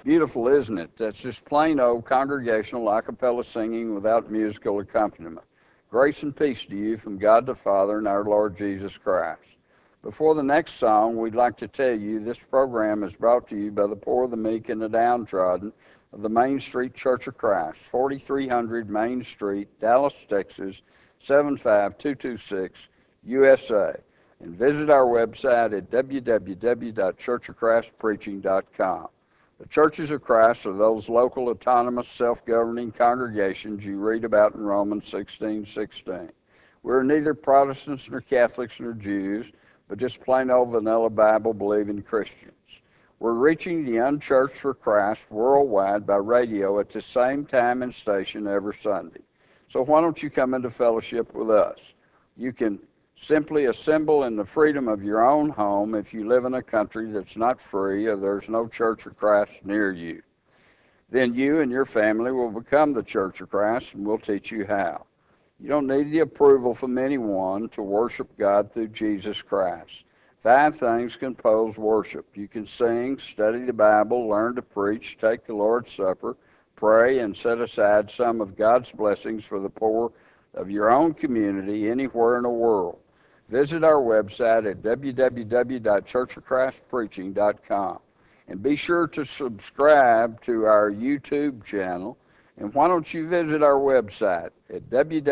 Beautiful, isn't it? That's just plain old congregational a cappella singing without musical accompaniment. Grace and peace to you from God the Father and our Lord Jesus Christ. Before the next song, we'd like to tell you this program is brought to you by the poor, the meek, and the downtrodden of the Main Street Church of Christ, 4300 Main Street, Dallas, Texas, 75226, USA. And visit our website at www.churchofchristpreaching.com. The churches of Christ are those local, autonomous, self-governing congregations you read about in Romans 16:16. We're neither Protestants nor Catholics nor Jews, but just plain old vanilla Bible-believing Christians. We're reaching the unchurched for Christ worldwide by radio at the same time and station every Sunday. So why don't you come into fellowship with us? You can simply assemble in the freedom of your own home if you live in a country that's not free or there's no Church of Christ near you. Then you and your family will become the Church of Christ, and we'll teach you how. You don't need the approval from anyone to worship God through Jesus Christ. 5 things compose worship. You can sing, study the Bible, learn to preach, take the Lord's Supper, pray, and set aside some of God's blessings for the poor of your own community anywhere in the world. Visit our website at www.churchofchristpreaching.com and be sure to subscribe to our YouTube channel. And why don't you visit our website at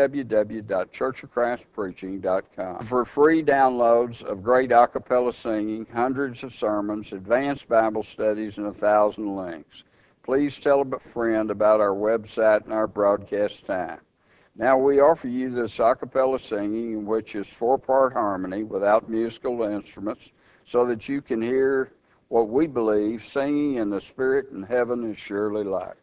www.churchofchristpreaching.com for free downloads of great a cappella singing, hundreds of sermons, advanced Bible studies, and 1,000 links. Please tell a friend about our website and our broadcast time. Now we offer you this a cappella singing, which is 4-part harmony without musical instruments, so that you can hear what we believe singing in the Spirit in heaven is surely like.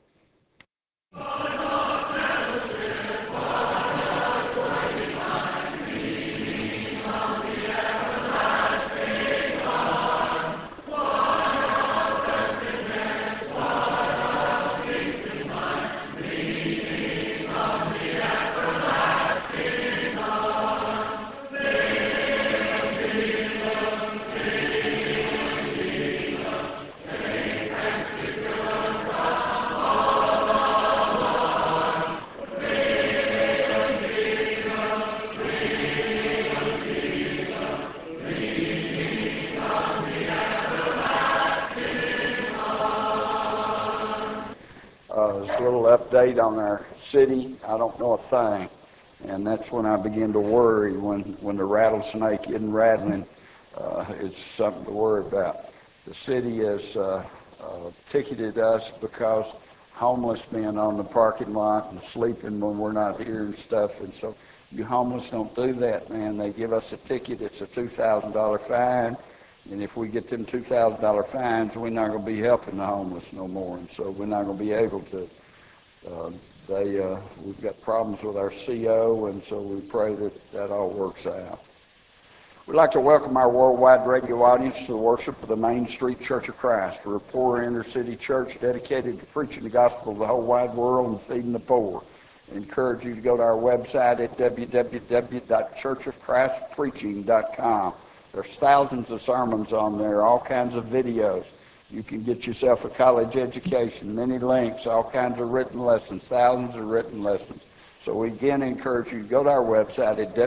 Update on our city, I don't know a thing, and that's when I begin to worry when the rattlesnake isn't rattling. It's something to worry about. The city has ticketed us because homeless men on the parking lot and sleeping when we're not here and stuff, and so you homeless don't do that, man. They give us a ticket. It's a $2,000 fine, and if we get them $2,000 fines, we're not going to be helping the homeless no more, and so we're not going to be able to. We've got problems with our CO, and so we pray that all works out. We'd like to welcome our worldwide radio audience to the worship of the Main Street Church of Christ. We're a poor inner-city church dedicated to preaching the gospel to the whole wide world and feeding the poor. I encourage you to go to our website at www.churchofchristpreaching.com. There's thousands of sermons on there, all kinds of videos. You can get yourself a college education, many links, all kinds of written lessons, thousands of written lessons. So we again encourage you to go to our website at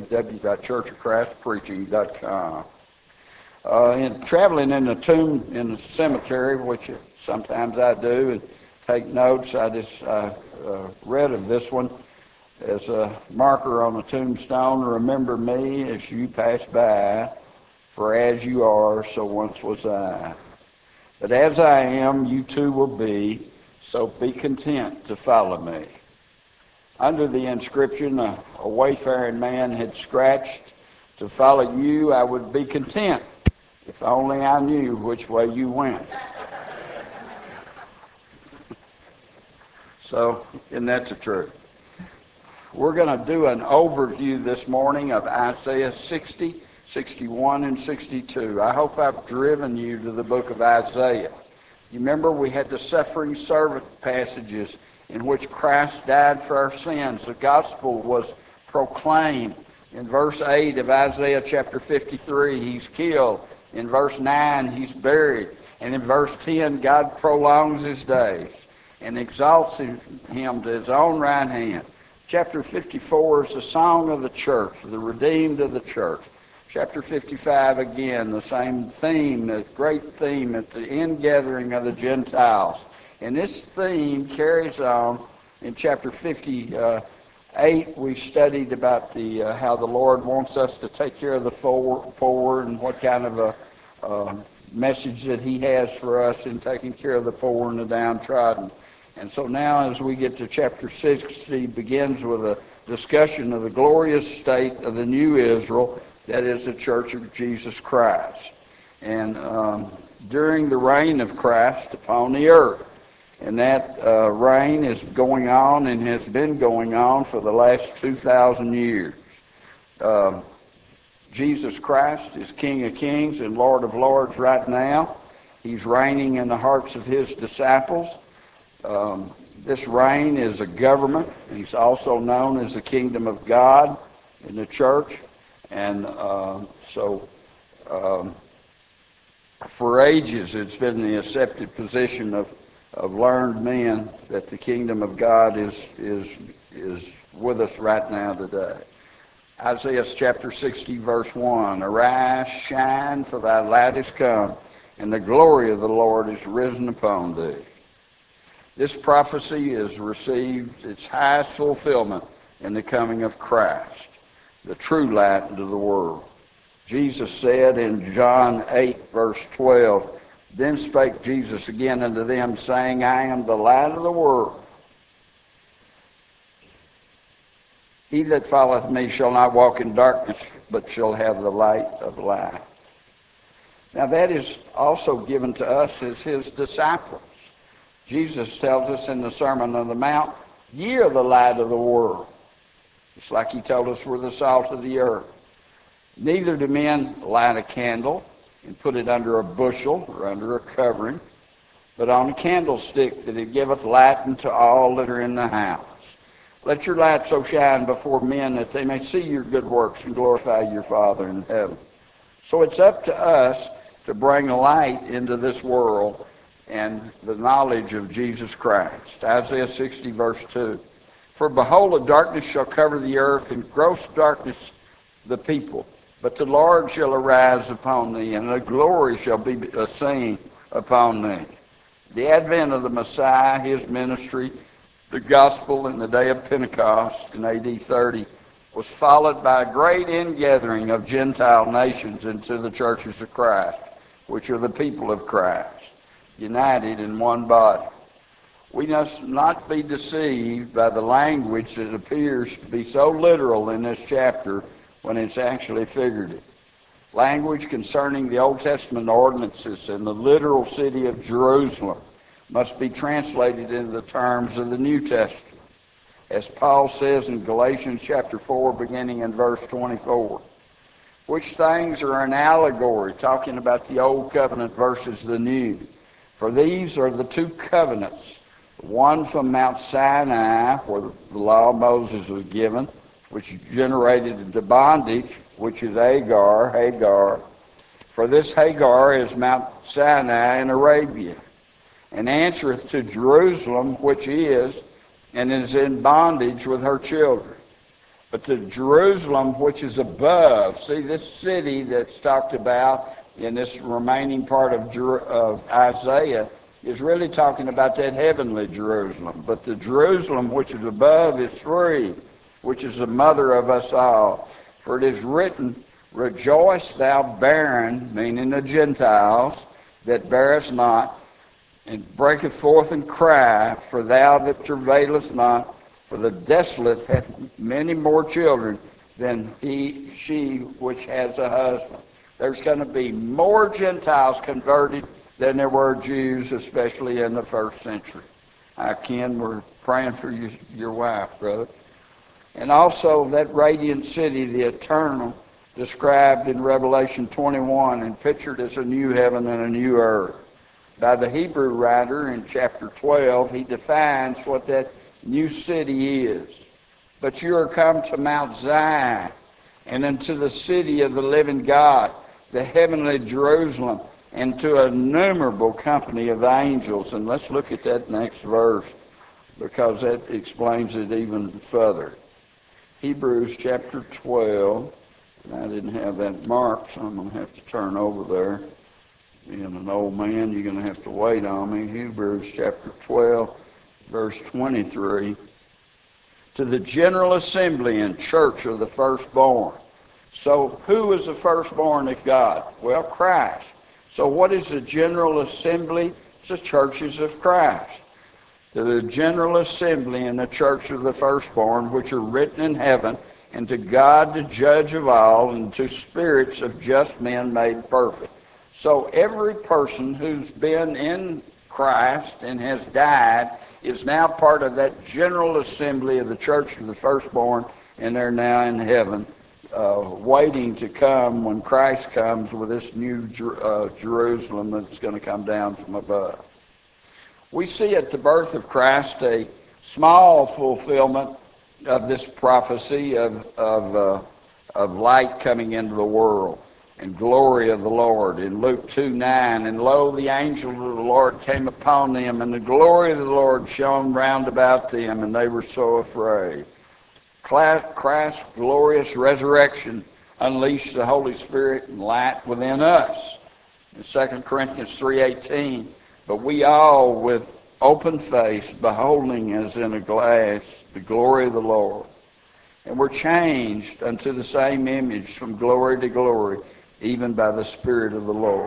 www.churchofchristpreaching.com. In traveling in the cemetery, which sometimes I do, and take notes, I just read of this one as a marker on a tombstone. Remember me as you pass by, for as you are, so once was I. But as I am, you too will be, so be content to follow me. Under the inscription, a wayfaring man had scratched, to follow you I would be content, if only I knew which way you went. So, and that's the truth. We're going to do an overview this morning of Isaiah 60, 61, and 62. I hope I've driven you to the book of Isaiah. You remember we had the suffering servant passages in which Christ died for our sins. The gospel was proclaimed. In verse 8 of Isaiah chapter 53, he's killed. In verse 9, he's buried. And in verse 10, God prolongs his days and exalts him to his own right hand. Chapter 54 is the song of the church, the redeemed of the church. Chapter 55, again, the same theme, the great theme at the ingathering of the Gentiles. And this theme carries on in chapter 58. We studied about how the Lord wants us to take care of the poor and what kind of a message that he has for us in taking care of the poor and the downtrodden. And so now as we get to chapter 60, begins with a discussion of the glorious state of the new Israel, that is the Church of Jesus Christ. And during the reign of Christ upon the earth. And that reign is going on and has been going on for the last 2,000 years. Jesus Christ is King of Kings and Lord of Lords right now. He's reigning in the hearts of his disciples. This reign is a government. He's also known as the kingdom of God in the church. And for ages it's been the accepted position of learned men that the kingdom of God is with us right now today. Isaiah chapter 60, verse 1, Arise, shine, for thy light is come, and the glory of the Lord is risen upon thee. This prophecy has received its highest fulfillment in the coming of Christ, the true light into the world. Jesus said in John 8, verse 12, Then spake Jesus again unto them, saying, I am the light of the world. He that followeth me shall not walk in darkness, but shall have the light of life. Now that is also given to us as his disciples. Jesus tells us in the Sermon on the Mount, Ye are the light of the world. It's like he told us we're the salt of the earth. Neither do men light a candle and put it under a bushel or under a covering, but on a candlestick, that it giveth light unto all that are in the house. Let your light so shine before men that they may see your good works and glorify your Father in heaven. So it's up to us to bring light into this world and the knowledge of Jesus Christ. Isaiah 60, verse 2. For behold, a darkness shall cover the earth, and gross darkness the people. But the Lord shall arise upon thee, and a glory shall be seen upon thee. The advent of the Messiah, his ministry, the gospel in the day of Pentecost in AD 30, was followed by a great ingathering of Gentile nations into the churches of Christ, which are the people of Christ, united in one body. We must not be deceived by the language that appears to be so literal in this chapter when it's actually figurative. Language concerning the Old Testament ordinances and the literal city of Jerusalem must be translated into the terms of the New Testament. As Paul says in Galatians chapter 4, beginning in verse 24, which things are an allegory, talking about the Old Covenant versus the New. For these are the two covenants, one from Mount Sinai, where the law of Moses was given, which generated into bondage, which is Hagar. For this Hagar is Mount Sinai in Arabia, and answereth to Jerusalem, which is, and is in bondage with her children. But to Jerusalem, which is above, see this city that's talked about in this remaining part of Isaiah, is really talking about that heavenly Jerusalem. But the Jerusalem which is above is free, which is the mother of us all. For it is written, Rejoice thou barren, meaning the Gentiles, that bearest not, and breaketh forth and cry, for thou that travailest not, for the desolate hath many more children than she which has a husband. There's going to be more Gentiles converted than there were Jews, especially in the first century. Ken, we're praying for your wife, brother. And also that radiant city, the eternal, described in Revelation 21 and pictured as a new heaven and a new earth. By the Hebrew writer in chapter 12, he defines what that new city is. But you are come to Mount Zion and unto the city of the living God, the heavenly Jerusalem, and to an innumerable company of angels. And let's look at that next verse, because that explains it even further. Hebrews chapter 12. I didn't have that marked, so I'm going to have to turn over there. Being an old man, you're going to have to wait on me. Hebrews chapter 12, verse 23. To the general assembly and church of the firstborn. So who is the firstborn of God? Well, Christ. So what is the general assembly? It's the churches of Christ. To the general assembly and the church of the firstborn, which are written in heaven, and to God the judge of all, and to spirits of just men made perfect. So every person who's been in Christ and has died is now part of that general assembly of the church of the firstborn, and they're now in heaven, waiting to come when Christ comes with this new Jerusalem that's going to come down from above. We see at the birth of Christ a small fulfillment of this prophecy of light coming into the world and glory of the Lord. In Luke 2:9, and lo, the angel of the Lord came upon them, and the glory of the Lord shone round about them, and they were so afraid. Christ's glorious resurrection unleashed the Holy Spirit and light within us. In 2 Corinthians 3:18, but we all with open face, beholding as in a glass the glory of the Lord, and we're changed unto the same image from glory to glory, even by the Spirit of the Lord.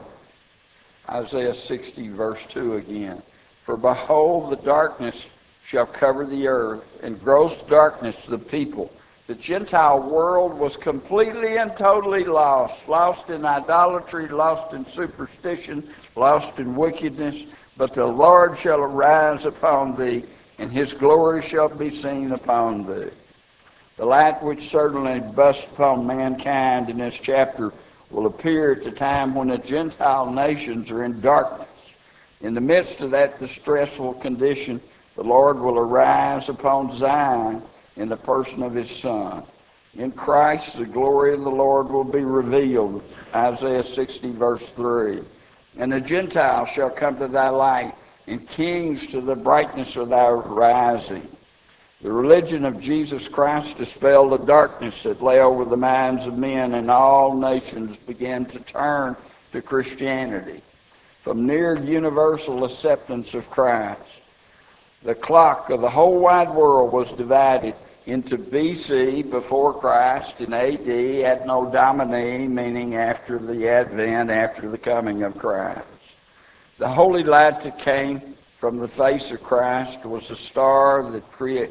Isaiah 60, verse 2 again. For behold, the darkness shall cover the earth, and gross darkness the people. The Gentile world was completely and totally lost in idolatry, lost in superstition, lost in wickedness. But the Lord shall arise upon thee, and his glory shall be seen upon thee. The light which certainly bursts upon mankind in this chapter will appear at the time when the Gentile nations are in darkness. In the midst of that distressful condition, the Lord will arise upon Zion in the person of his Son. In Christ, the glory of the Lord will be revealed. Isaiah 60, verse 3. And the Gentiles shall come to thy light, and kings to the brightness of thy rising. The religion of Jesus Christ dispelled the darkness that lay over the minds of men, and all nations began to turn to Christianity. From near universal acceptance of Christ, the clock of the whole wide world was divided into BC, before Christ, and AD, Anno Domini, meaning after the advent, after the coming of Christ. The holy light that came from the face of Christ was a star that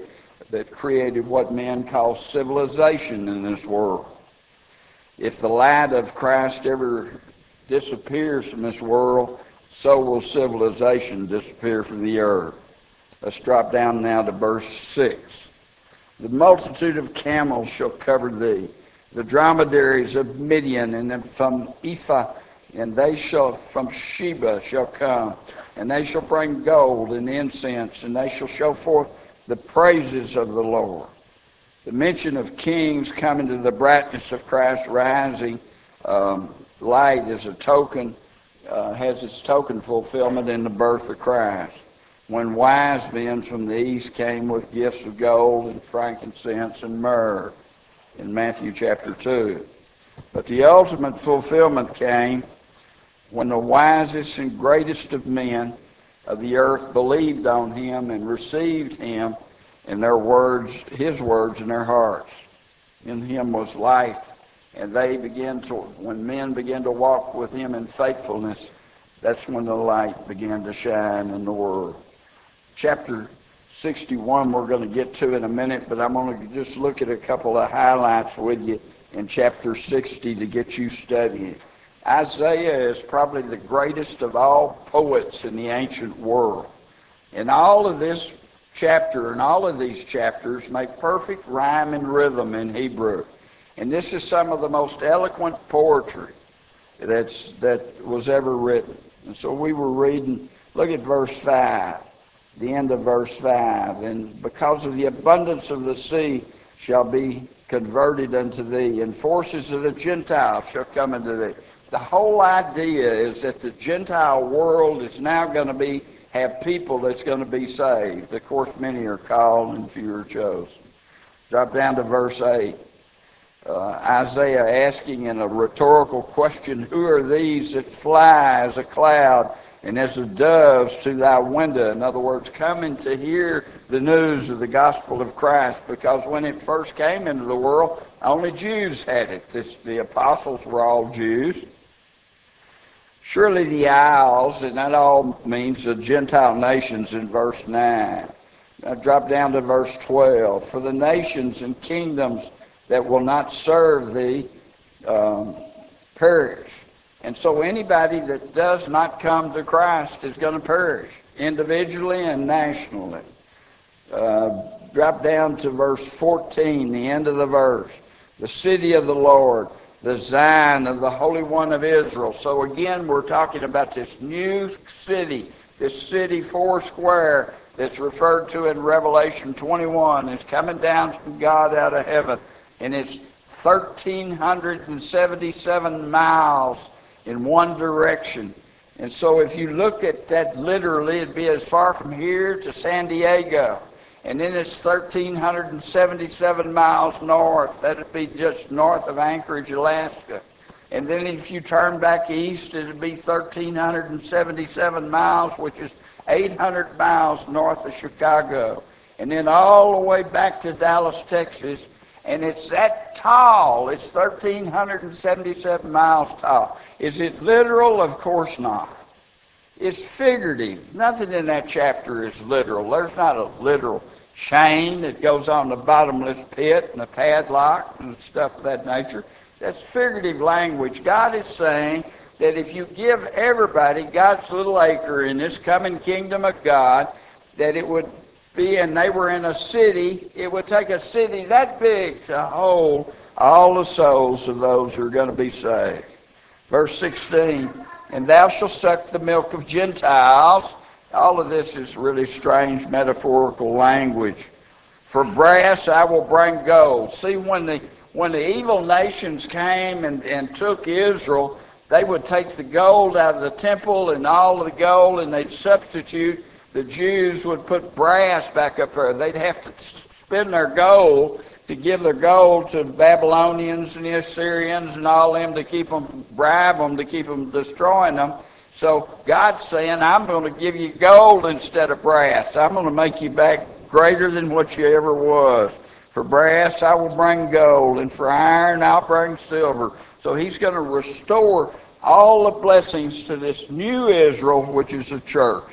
created what men call civilization in this world. If the light of Christ ever disappears from this world, so will civilization disappear from the earth. Let's drop down now to verse 6. The multitude of camels shall cover thee, the dromedaries of Midian, and from Ephah, and they shall from Sheba shall come, and they shall bring gold and incense, and they shall show forth the praises of the Lord. The mention of kings coming to the brightness of Christ's rising light is a token, has its token fulfillment in the birth of Christ, when wise men from the east came with gifts of gold and frankincense and myrrh, in Matthew chapter 2. But the ultimate fulfillment came when the wisest and greatest of men of the earth believed on him and received him and his words in their hearts. In him was life, and when men began to walk with him in faithfulness, that's when the light began to shine in the world. Chapter 61 we're going to get to in a minute, but I'm going to just look at a couple of highlights with you in chapter 60 to get you studying. Isaiah is probably the greatest of all poets in the ancient world. And all of this chapter and all of these chapters make perfect rhyme and rhythm in Hebrew. And this is some of the most eloquent poetry that was ever written. And so we were reading, look at verse 5. The end of verse 5, and because of the abundance of the sea shall be converted unto thee, and forces of the Gentiles shall come unto thee. The whole idea is that the Gentile world is now going to have people that's going to be saved. Of course, many are called and few are chosen. Drop down to verse 8. Isaiah asking in a rhetorical question, who are these that fly as a cloud and as the doves to thy window? In other words, coming to hear the news of the gospel of Christ, because when it first came into the world, only Jews had it. The apostles were all Jews. Surely the isles, and that all means the Gentile nations in verse 9. Now drop down to verse 12. For the nations and kingdoms that will not serve thee perish. And so anybody that does not come to Christ is going to perish, individually and nationally. Drop down to verse 14, the end of the verse. The city of the Lord, the Zion of the Holy One of Israel. So again, we're talking about this new city, this city foursquare that's referred to in Revelation 21. It's coming down from God out of heaven. And it's 1,377 miles in one direction. And so if you look at that literally, it'd be as far from here to San Diego. And then it's 1,377 miles north. That'd be just north of Anchorage, Alaska. And then if you turn back east, it'd be 1,377 miles, which is 800 miles north of Chicago. And then all the way back to Dallas, Texas. And it's that tall. It's 1,377 miles tall. Is it literal? Of course not. It's figurative. Nothing in that chapter is literal. There's not a literal chain that goes on the bottomless pit and a padlock and stuff of that nature. That's figurative language. God is saying that if you give everybody God's little acre in this coming kingdom of God, that it would be, and they were in a city, it would take a city that big to hold all the souls of those who are going to be saved. Verse 16, and thou shalt suck the milk of Gentiles. All of this is really strange metaphorical language. For brass I will bring gold. See, when the evil nations came and took Israel, they would take the gold out of the temple and all of the gold, and they'd substitute. The Jews would put brass back up there. They'd have to spend their gold to give their gold to the Babylonians and the Assyrians and all them to keep them, bribe them to keep them destroying them. So God's saying, I'm going to give you gold instead of brass. I'm going to make you back greater than what you ever was. For brass I will bring gold, and for iron I'll bring silver. So he's going to restore all the blessings to this new Israel, which is the church.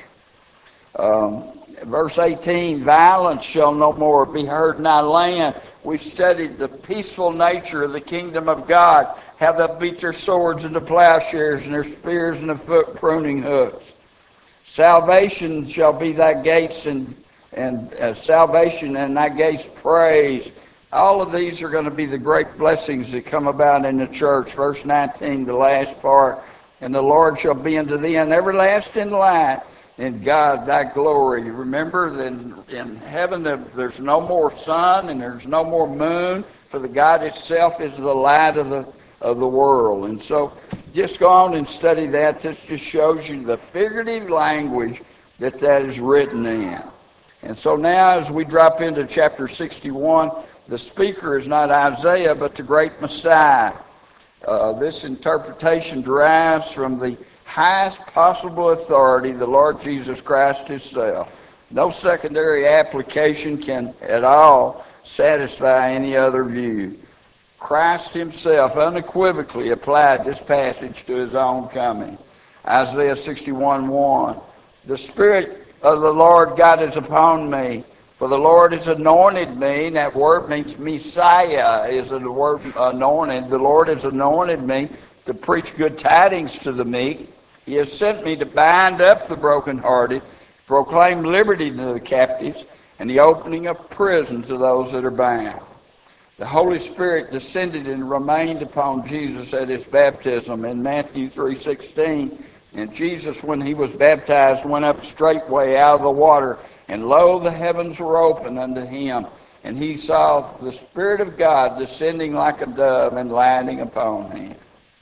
Verse 18, violence shall no more be heard in thy land. We studied the peaceful nature of the kingdom of God, how they beat their swords into plowshares and their spears into foot pruning hooks. Salvation shall be thy gates, and salvation and thy gates praise. All of these are going to be the great blessings that come about in the church. Verse 19, the last part, and the Lord shall be unto thee an everlasting light, and God thy glory. Remember that in heaven there's no more sun and there's no more moon, for the God itself is the light of the world. And so just go on and study that. This just shows you the figurative language that is written in. And so now as we drop into chapter 61, the speaker is not Isaiah, but the great Messiah. This interpretation derives from the highest possible authority, the Lord Jesus Christ himself. No secondary application can at all satisfy any other view. Christ himself unequivocally applied this passage to his own coming. Isaiah 61:1. The Spirit of the Lord God is upon me, for the Lord has anointed me. And that word means Messiah is the word anointed. The Lord has anointed me to preach good tidings to the meek. He has sent me to bind up the brokenhearted, proclaim liberty to the captives, and the opening of prison to those that are bound. The Holy Spirit descended and remained upon Jesus at his baptism in Matthew 3:16. And Jesus, when he was baptized, went up straightway out of the water, and lo, the heavens were opened unto him. And he saw the Spirit of God descending like a dove and lighting upon him.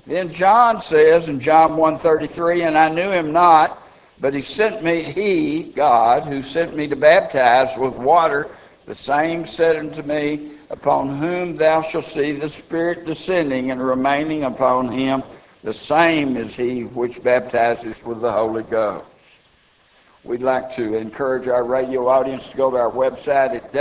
Then John says in John 1:33, and I knew him not, but he, God, who sent me to baptize with water, the same said unto me, upon whom thou shalt see the Spirit descending and remaining upon him, the same is he which baptizes with the Holy Ghost. We'd like to encourage our radio audience to go to our website at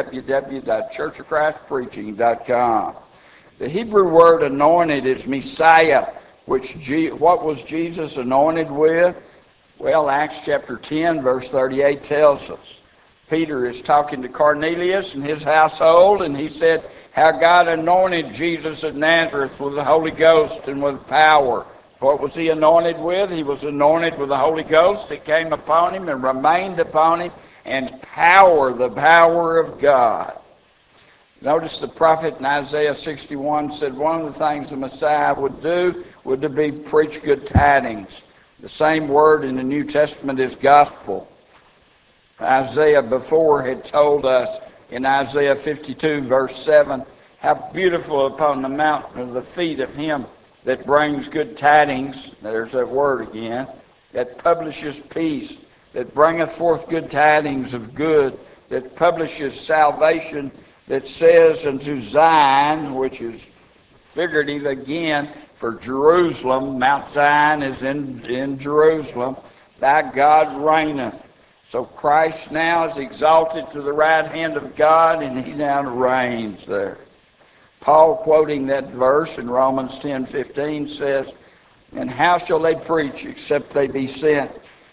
www.churchofchristpreaching.com. The Hebrew word anointed is Messiah, what was Jesus anointed with? Well, Acts chapter 10, verse 38 tells us. Peter is talking to Cornelius and his household, and he said how God anointed Jesus of Nazareth with the Holy Ghost and with power. What was he anointed with? He was anointed with the Holy Ghost that came upon him and remained upon him, and power, the power of God. Notice the prophet in Isaiah 61 said one of the things the Messiah would do would to be preach good tidings. The same word in the New Testament is gospel. Isaiah before had told us in Isaiah 52 verse 7 how beautiful upon the mountain are the feet of him that brings good tidings, there's that word again, that publishes peace, that bringeth forth good tidings of good, that publishes salvation, that says unto Zion, which is figurative again for Jerusalem, Mount Zion is in Jerusalem, thy God reigneth. So Christ now is exalted to the right hand of God, and he now reigns there. Paul, quoting that verse in Romans 10:15, says, and how shall they preach except they be sent?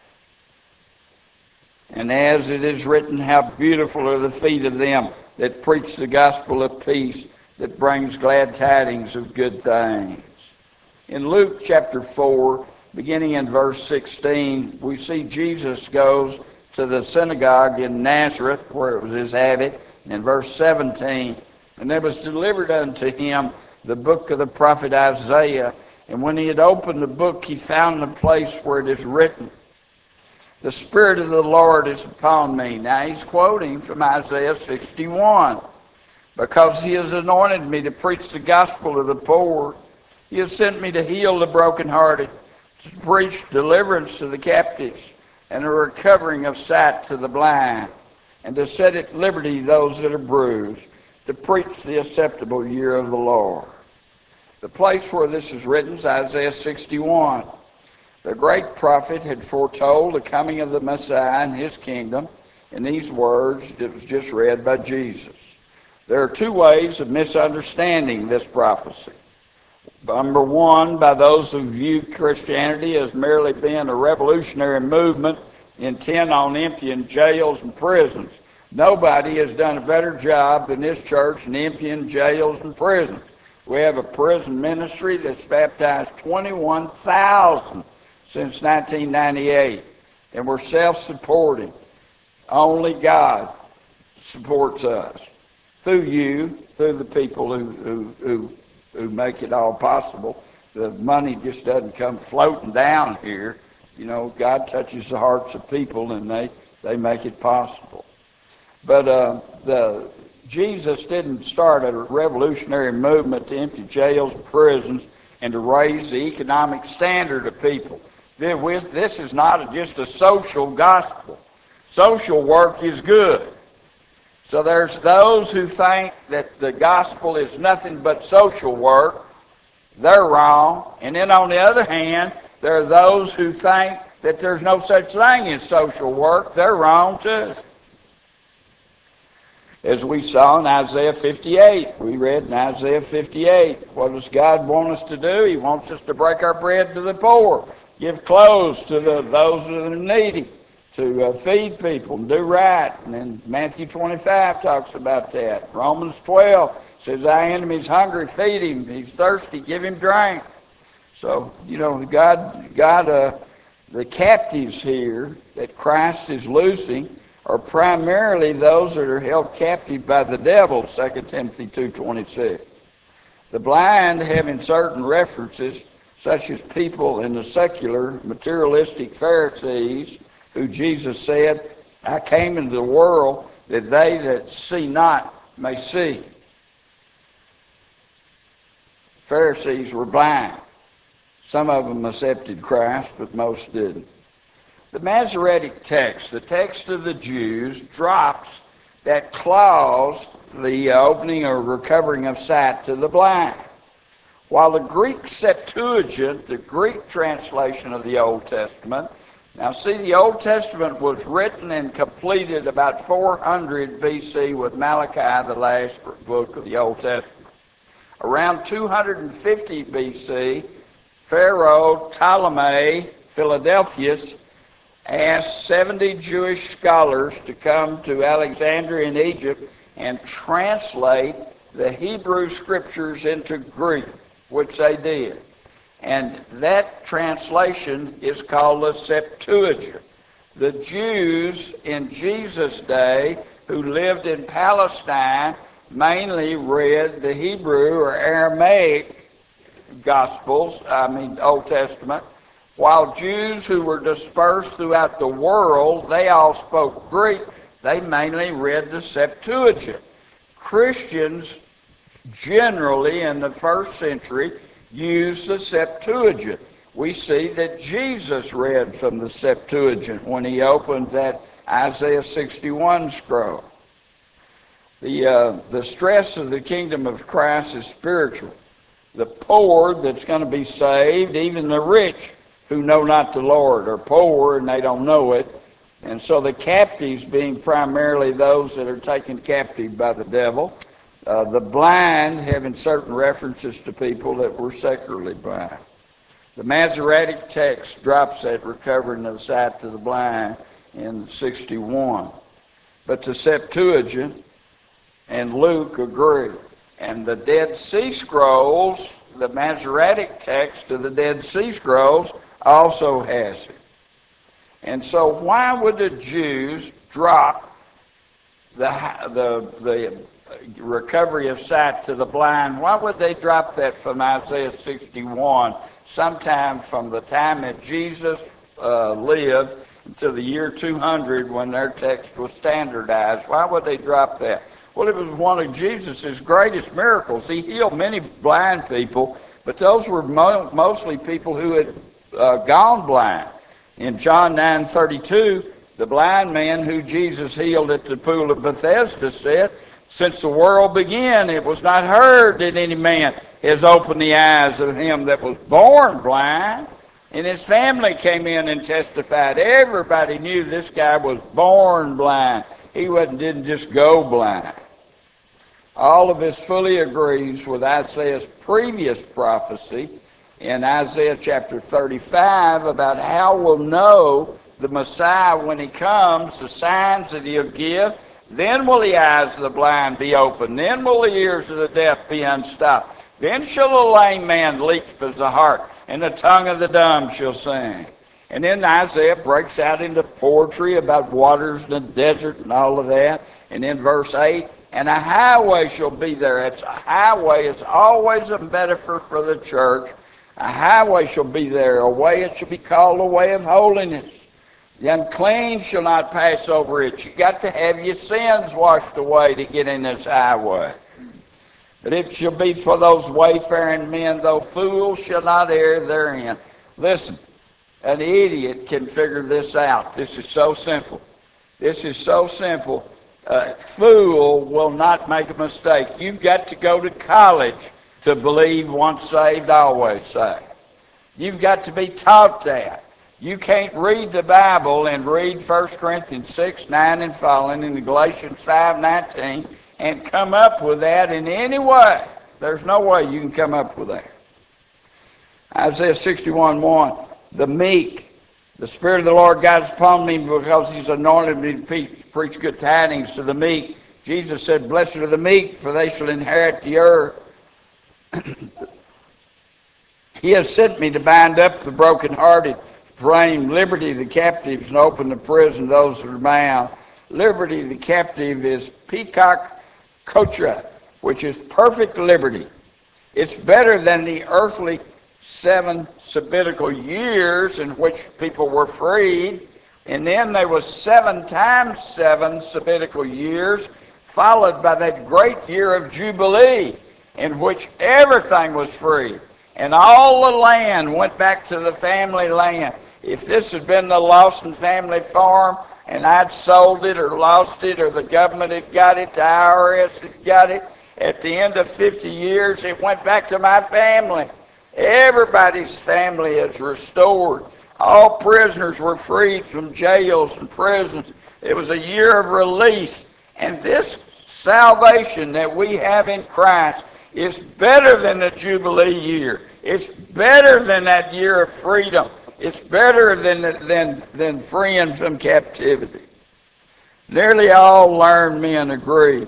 And as it is written, how beautiful are the feet of them that preach the gospel of peace, that brings glad tidings of good things. In Luke chapter 4, beginning in verse 16, we see Jesus goes to the synagogue in Nazareth, where it was his habit, in verse 17. And there was delivered unto him the book of the prophet Isaiah. And when he had opened the book, he found the place where it is written, the Spirit of the Lord is upon me. Now he's quoting from Isaiah 61. Because he has anointed me to preach the gospel to the poor. He has sent me to heal the brokenhearted, to preach deliverance to the captives, and a recovering of sight to the blind, and to set at liberty those that are bruised, to preach the acceptable year of the Lord. The place where this is written is Isaiah 61. The great prophet had foretold the coming of the Messiah and his kingdom in these words that was just read by Jesus. There are two ways of misunderstanding this prophecy. Number one, by those who view Christianity as merely being a revolutionary movement intent on emptying jails and prisons. Nobody has done a better job than this church in emptying jails and prisons. We have a prison ministry that's baptized 21,000 since 1998, and we're self-supporting. Only God supports us through you, through the people who make it all possible. The money just doesn't come floating down here. You know, God touches the hearts of people, and they make it possible. But Jesus didn't start a revolutionary movement to empty jails and prisons and to raise the economic standard of people. This is not just a social gospel. Social work is good. So there's those who think that the gospel is nothing but social work. They're wrong. And then on the other hand, there are those who think that there's no such thing as social work. They're wrong too. As we saw in Isaiah 58, we read in Isaiah 58, what does God want us to do? He wants us to break our bread to the poor, give clothes to those that are needy, to feed people and do right. And then Matthew 25 talks about that. Romans 12 says, thy enemy's hungry, feed him. He's thirsty, give him drink. So, you know, the captives here that Christ is loosing are primarily those that are held captive by the devil, 2 Timothy 2:26. The blind having certain references, such as people in the secular, materialistic Pharisees, who Jesus said, I came into the world that they that see not may see. Pharisees were blind. Some of them accepted Christ, but most didn't. The Masoretic text, the text of the Jews, drops that clause, the opening or recovering of sight to the blind. While the Greek Septuagint, the Greek translation of the Old Testament, now see, the Old Testament was written and completed about 400 BC with Malachi, the last book of the Old Testament. Around 250 BC, Pharaoh Ptolemy Philadelphus asked 70 Jewish scholars to come to Alexandria in Egypt and translate the Hebrew scriptures into Greek, which they did. And that translation is called the Septuagint. The Jews in Jesus' day who lived in Palestine mainly read the Hebrew or Aramaic Old Testament, while Jews who were dispersed throughout the world, they all spoke Greek. They mainly read the Septuagint. Christians generally in the first century used the Septuagint. We see that Jesus read from the Septuagint when he opened that Isaiah 61 scroll. The stress of the kingdom of Christ is spiritual. The poor that's going to be saved, even the rich who know not the Lord, are poor and they don't know it. And so the captives being primarily those that are taken captive by the devil. The blind having certain references to people that were secularly blind. The Masoretic text drops that recovering of sight to the blind in 61. But the Septuagint and Luke agree. And the Dead Sea Scrolls, the Masoretic text of the Dead Sea Scrolls, also has it. And so why would the Jews drop the recovery of sight to the blind? Why would they drop that from Isaiah 61 sometime from the time that Jesus lived until the year 200 when their text was standardized? Why would they drop that? Well, it was one of Jesus' greatest miracles. He healed many blind people, but those were mostly people who had gone blind. In John 9:32, the blind man who Jesus healed at the pool of Bethesda said, "Since the world began, it was not heard that any man has opened the eyes of him that was born blind." And his family came in and testified. Everybody knew this guy was born blind. He didn't just go blind. All of this fully agrees with Isaiah's previous prophecy in Isaiah chapter 35 about how we'll know the Messiah when he comes, the signs that he'll give. Then will the eyes of the blind be opened. Then will the ears of the deaf be unstopped. Then shall the lame man leap as a harp, and the tongue of the dumb shall sing. And then Isaiah breaks out into poetry about waters in the desert and all of that. And in verse 8, and a highway shall be there. It's a highway. It's always a metaphor for the church. A highway shall be there. A way, it shall be called a way of holiness. The unclean shall not pass over it. You got to have your sins washed away to get in this highway. But it shall be for those wayfaring men, though fools shall not err therein. Listen, an idiot can figure this out. This is so simple. This is so simple. A fool will not make a mistake. You've got to go to college to believe once saved, always saved. You've got to be taught that. You can't read the Bible and read 1 Corinthians 6, 9 and following and Galatians 5, 19 and come up with that in any way. There's no way you can come up with that. Isaiah 61:1, the meek. The Spirit of the Lord God is upon me because he's anointed me to preach good tidings to the meek. Jesus said, blessed are the meek, for they shall inherit the earth. He has sent me to bind up the brokenhearted, proclaim liberty to the captives, and open the prison to those that are bound. Liberty to the captive is peacock kotra, which is perfect liberty. It's better than the earthly 7 sabbatical years in which people were freed. And then there was 7 times 7 sabbatical years, followed by that great year of Jubilee, in which everything was free. and all the land went back to the family land. If this had been the Lawson family farm, and I'd sold it or lost it, or the government had got it, the IRS had got it, at the end of 50 years, it went back to my family. Everybody's family is restored. All prisoners were freed from jails and prisons. It was a year of release. And this salvation that we have in Christ is better than the Jubilee year. It's better than that year of freedom. It's better than freeing from captivity. Nearly all learned men agree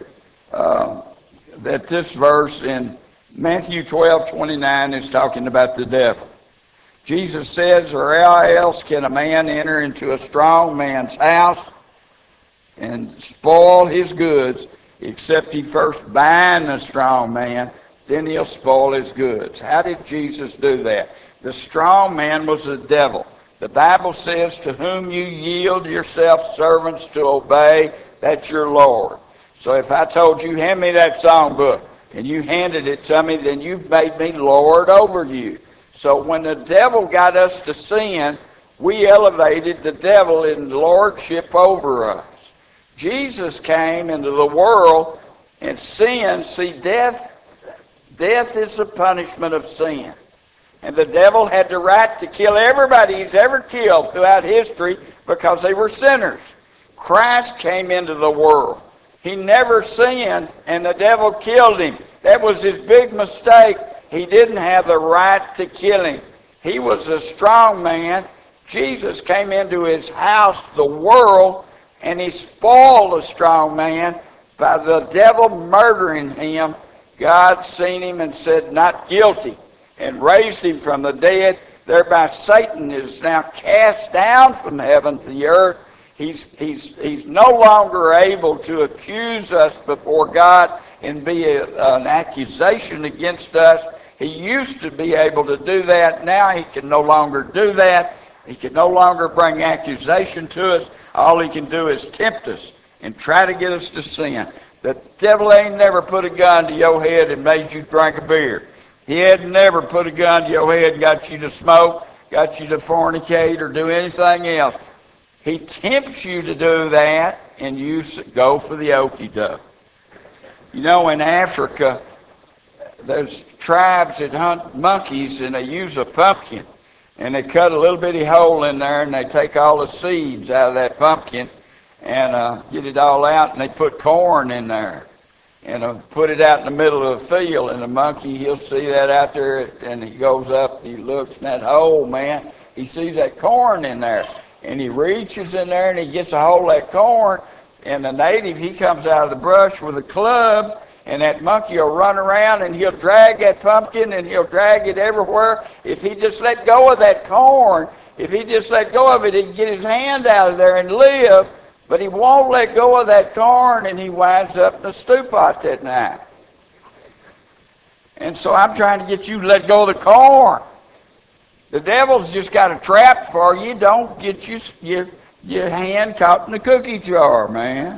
that this verse in Matthew 12:29 is talking about the devil. Jesus says, or how else can a man enter into a strong man's house and spoil his goods, except he first bind the strong man, then he'll spoil his goods. How did Jesus do that? The strong man was the devil. The Bible says, to whom you yield yourself servants to obey, that's your Lord. So if I told you, hand me that songbook, and you handed it to me, then you've made me Lord over you. So when the devil got us to sin, we elevated the devil in lordship over us. Jesus came into the world and sin. See, death is the punishment of sin. And the devil had the right to kill everybody he's ever killed throughout history because they were sinners. Christ came into the world. He never sinned, and the devil killed him. That was his big mistake. He didn't have the right to kill him. He was a strong man. Jesus came into his house, the world, and he spoiled a strong man by the devil murdering him. God seen him and said, not guilty, and raised him from the dead. Thereby Satan is now cast down from heaven to the earth. He's no longer able to accuse us before God and be an accusation against us. He used to be able to do that. Now he can no longer do that. He can no longer bring accusation to us. All he can do is tempt us and try to get us to sin. The devil ain't never put a gun to your head and made you drink a beer. He had never put a gun to your head and got you to smoke, got you to fornicate, or do anything else. He tempts you to do that, and you go for the okie doke. You know, in Africa, there's tribes that hunt monkeys, and they use a pumpkin. And they cut a little bitty hole in there, and they take all the seeds out of that pumpkin and get it all out, and they put corn in there and put it out in the middle of the field. And the monkey, he'll see that out there, and he goes up, and he looks in that hole, man. He sees that corn in there, and he reaches in there, and he gets a hold of that corn. And the native, he comes out of the brush with a club, and that monkey will run around, and he'll drag that pumpkin, and he'll drag it everywhere. If he just let go of that corn, if he just let go of it, he can get his hand out of there and live. But he won't let go of that corn, and he winds up in the stew pot that night. And so I'm trying to get you to let go of the corn. The devil's just got a trap for you. Don't get your hand caught in the cookie jar, man.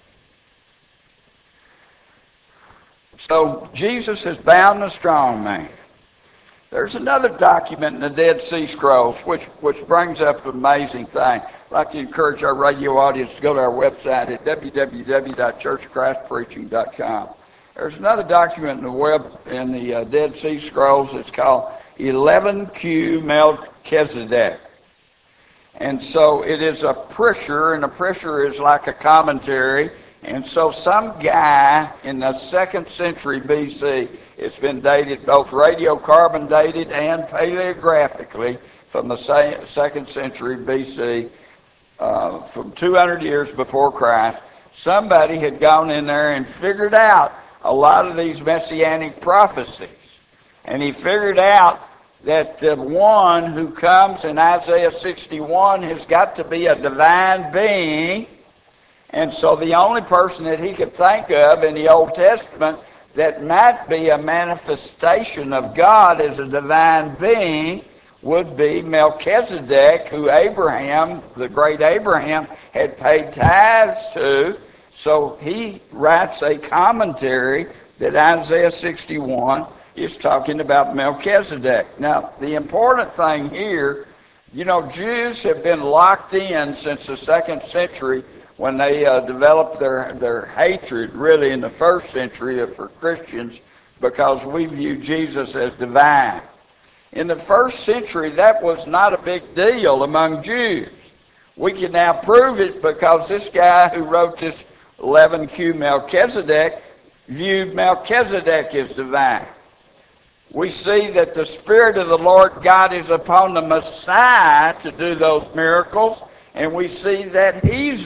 So Jesus has bound the strong man. There's another document in the Dead Sea Scrolls which brings up an amazing thing. I'd like to encourage our radio audience to go to our website at www.churchofchristpreaching.com. There's another document in the Dead Sea Scrolls. It's called 11Q Melchizedek. And so it is a prisher, and a prisher is like a commentary. And so some guy in the 2nd century BC, it's been dated, both radiocarbon dated and paleographically, from the 2nd century BC, from 200 years before Christ. Somebody had gone in there and figured out a lot of these messianic prophecies. And he figured out that the one who comes in Isaiah 61 has got to be a divine being. And so the only person that he could think of in the Old Testament that might be a manifestation of God as a divine being would be Melchizedek, who Abraham, the great Abraham, had paid tithes to. So he writes a commentary that Isaiah 61 It's talking about Melchizedek. Now, the important thing here, you know, Jews have been locked in since the 2nd century when they developed their hatred, really, in the 1st century for Christians, because we view Jesus as divine. In the 1st century, that was not a big deal among Jews. We can now prove it because this guy who wrote this 11Q Melchizedek viewed Melchizedek as divine. We see that the Spirit of the Lord God is upon the Messiah to do those miracles, and we see that he's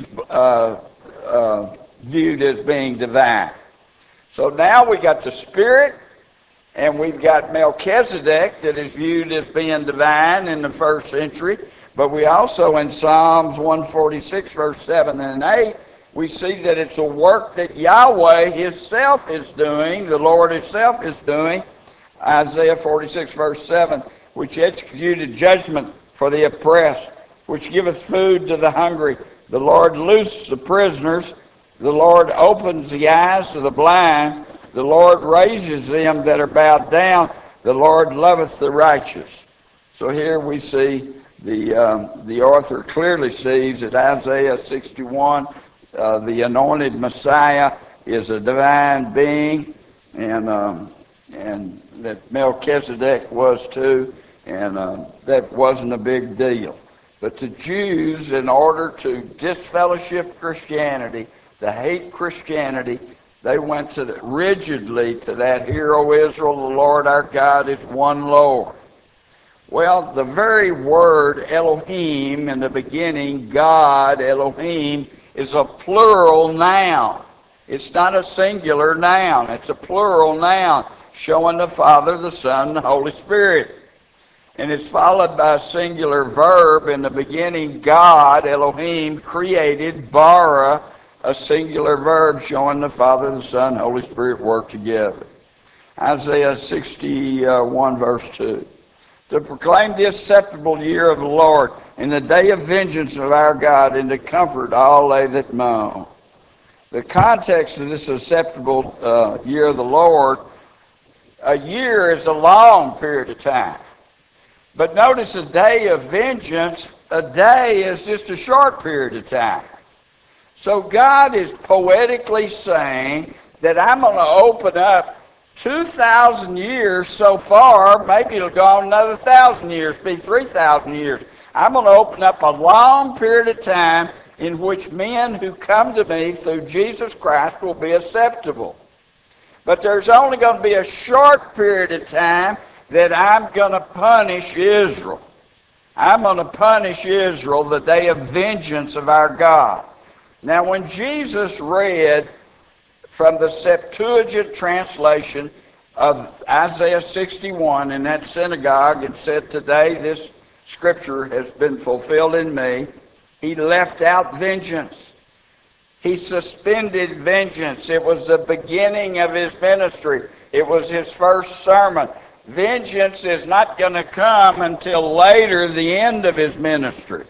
viewed as being divine. So now we got the Spirit, and we've got Melchizedek that is viewed as being divine in the 1st century, but we also in Psalms 146, verse 7 and 8, we see that it's a work that Yahweh himself is doing, the Lord himself is doing. Isaiah 46, verse 7, which executed judgment for the oppressed, which giveth food to the hungry. The Lord loosed the prisoners. The Lord opens the eyes of the blind. The Lord raises them that are bowed down. The Lord loveth the righteous. So here we see the author clearly sees that Isaiah 61, the anointed Messiah is a divine being, and that Melchizedek was too, and that wasn't a big deal. But the Jews, in order to disfellowship Christianity, to hate Christianity, they went rigidly to that, Hear, O Israel, the Lord our God is one Lord. Well, the very word Elohim in the beginning, God, Elohim, is a plural noun. It's not a singular noun. It's a plural noun, showing the Father, the Son, the Holy Spirit. And it's followed by a singular verb in the beginning, God, Elohim, created, bara, a singular verb showing the Father, the Son, Holy Spirit work together. Isaiah 61, verse 2. To proclaim the acceptable year of the Lord, and the day of vengeance of our God, and to comfort all they that mourn. The context of this acceptable year of the Lord, a year is a long period of time. But notice a day of vengeance, a day is just a short period of time. So God is poetically saying that I'm going to open up 2,000 years so far, maybe it'll go on another 1,000 years, be 3,000 years. I'm going to open up a long period of time in which men who come to me through Jesus Christ will be acceptable. But there's only going to be a short period of time that I'm going to punish Israel. I'm going to punish Israel, the day of vengeance of our God. Now, when Jesus read from the Septuagint translation of Isaiah 61 in that synagogue, it said, today this scripture has been fulfilled in me. He left out vengeance. He suspended vengeance. It was the beginning of his ministry. It was his first sermon. Vengeance is not going to come until later, the end of his ministry.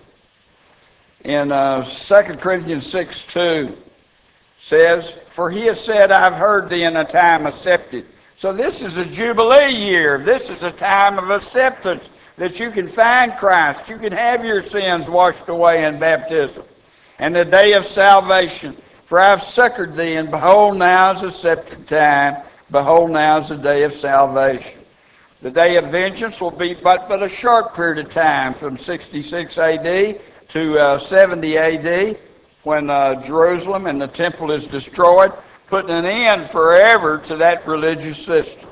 In 2 Corinthians 6:2 says, for he has said, I've heard thee in a time accepted. So this is a Jubilee year. This is a time of acceptance that you can find Christ. You can have your sins washed away in baptism. And the day of salvation. For I've succored thee, and behold, now is accepted time. Behold, now is the day of salvation. The day of vengeance will be but a short period of time, from 66 A.D. to 70 A.D., when Jerusalem and the temple is destroyed, putting an end forever to that religious system.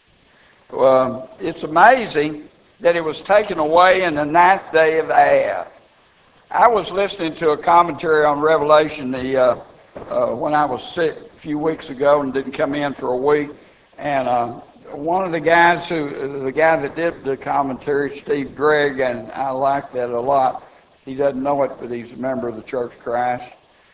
It's amazing that it was taken away in the 9th day of Ab. I was listening to a commentary on Revelation when I was sick a few weeks ago and didn't come in for a week, and one of the guys the guy that did the commentary, Steve Gregg, and I like that a lot. He doesn't know it, but he's a member of the Church of Christ.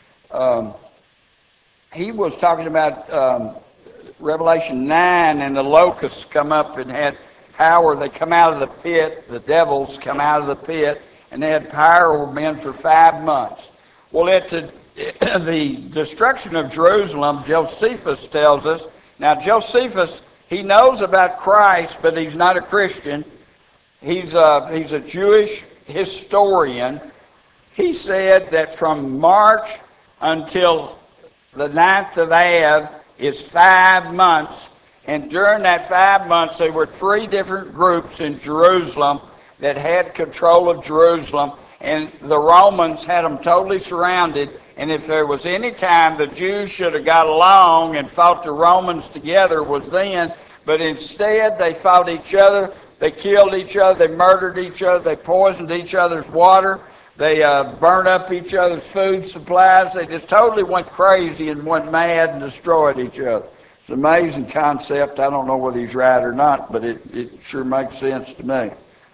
He was talking about Revelation 9, and the locusts come up and had power. They come out of the pit. The devils come out of the pit, and they had power over men for 5 months. Well, at the destruction of Jerusalem, Josephus tells us. Now, Josephus He knows about Christ, but he's not a Christian. He's a Jewish historian. He said that from March until the 9th of Av is 5 months, and during that 5 months there were 3 different groups in Jerusalem that had control of Jerusalem, and the Romans had them totally surrounded. And if there was any time the Jews should have got along and fought the Romans together, was then. But instead they fought each other, they killed each other, they murdered each other, they poisoned each other's water, they burned up each other's food supplies. They just totally went crazy and went mad and destroyed each other. It's an amazing concept. I don't know whether he's right or not, but it sure makes sense to me.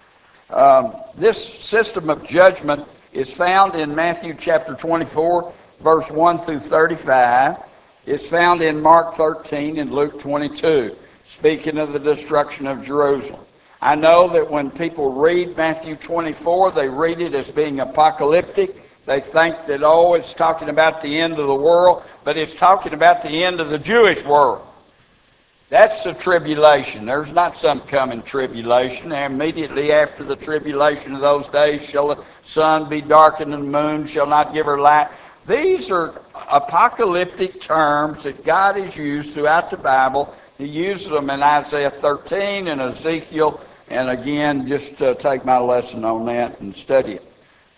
This system of judgment is found in Matthew chapter 24, verse 1 through 35. It's found in Mark 13 and Luke 22, speaking of the destruction of Jerusalem. I know that when people read Matthew 24, they read it as being apocalyptic. They think that, oh, it's talking about the end of the world, but it's talking about the end of the Jewish world. That's the tribulation. There's not some coming tribulation. Immediately after the tribulation of those days shall the sun be darkened and the moon shall not give her light. These are apocalyptic terms that God has used throughout the Bible. He uses them in Isaiah 13 and Ezekiel. And again, just take my lesson on that and study it.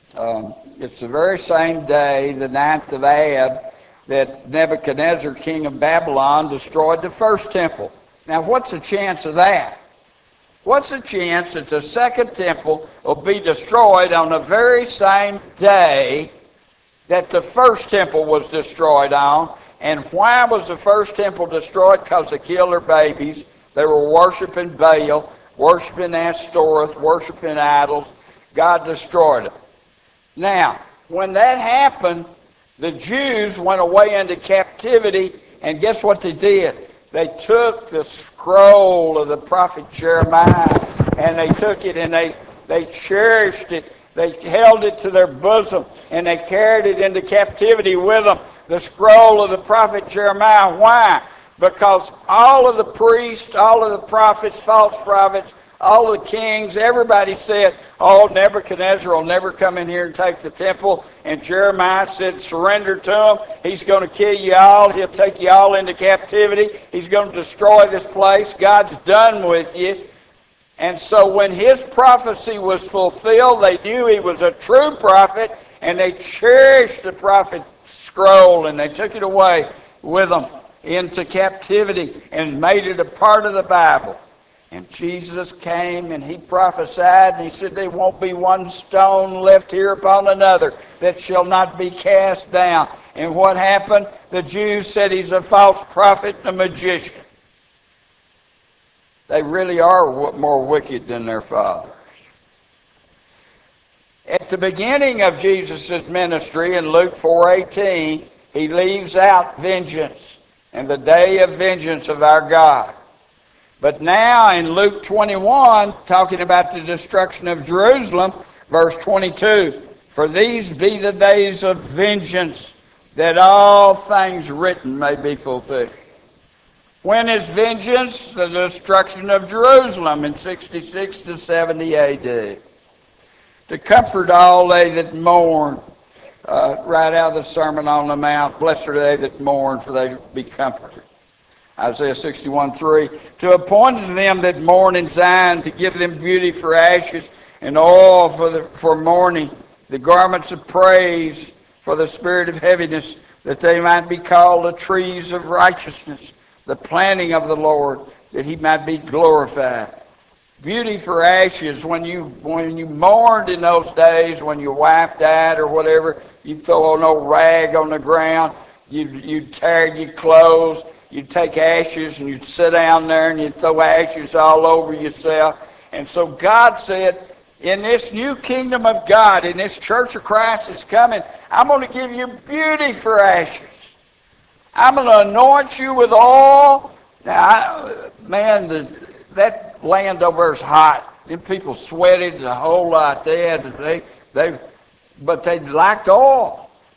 It's the very same day, the 9th of Ab, that Nebuchadnezzar, king of Babylon, destroyed the first temple. Now, what's the chance of that? What's the chance that the second temple will be destroyed on the very same day that the first temple was destroyed on? And why was the first temple destroyed? Because they killed their babies. They were worshiping Baal, worshiping Ashtoreth, worshiping idols. God destroyed them. Now, when that happened, the Jews went away into captivity, and guess what they did? They took the scroll of the prophet Jeremiah, and they took it and they cherished it. They held it to their bosom, and they carried it into captivity with them. The scroll of the prophet Jeremiah. Why? Because all of the priests, all of the prophets, false prophets, all the kings, everybody said, oh, Nebuchadnezzar will never come in here and take the temple. And Jeremiah said, surrender to him. He's going to kill you all. He'll take you all into captivity. He's going to destroy this place. God's done with you. And so when his prophecy was fulfilled, they knew he was a true prophet, and they cherished the prophet's scroll, and they took it away with them into captivity and made it a part of the Bible. And Jesus came and he prophesied, and he said, there won't be one stone left here upon another that shall not be cast down. And what happened? The Jews said he's a false prophet and a magician. They really are more wicked than their fathers. At the beginning of Jesus' ministry in Luke 4:18, he leaves out vengeance and the day of vengeance of our God. But now in Luke 21, talking about the destruction of Jerusalem, verse 22, for these be the days of vengeance, that all things written may be fulfilled. When is vengeance? The destruction of Jerusalem in 66 to 70 A.D. To comfort all they that mourn, right out of the Sermon on the Mount, blessed are they that mourn, for they shall be comforted. Isaiah 61:3, to appoint to them that mourn in Zion, to give them beauty for ashes, and oil for mourning, the garments of praise for the spirit of heaviness, that they might be called the trees of righteousness, the planting of the Lord, that he might be glorified. Beauty for ashes. When you mourned in those days, when your wife died or whatever, you'd throw an old rag on the ground, you'd tear your clothes, you'd take ashes and you'd sit down there and you'd throw ashes all over yourself. And so God said, in this new kingdom of God, in this church of Christ that's coming, I'm going to give you beauty for ashes. I'm going to anoint you with oil. Now, that land over there is hot. Them people sweated a whole lot. But they lacked oil.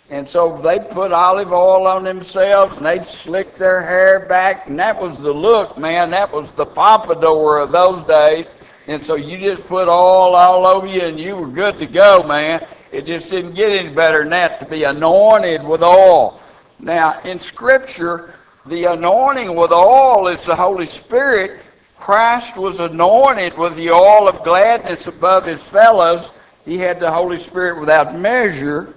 And so they put olive oil on themselves, and they'd slick their hair back, and that was the look, man. That was the pompadour of those days. And so you just put oil all over you, and you were good to go, man. It just didn't get any better than that, to be anointed with oil. Now, in Scripture, the anointing with oil is the Holy Spirit. Christ was anointed with the oil of gladness above his fellows. He had the Holy Spirit without measure.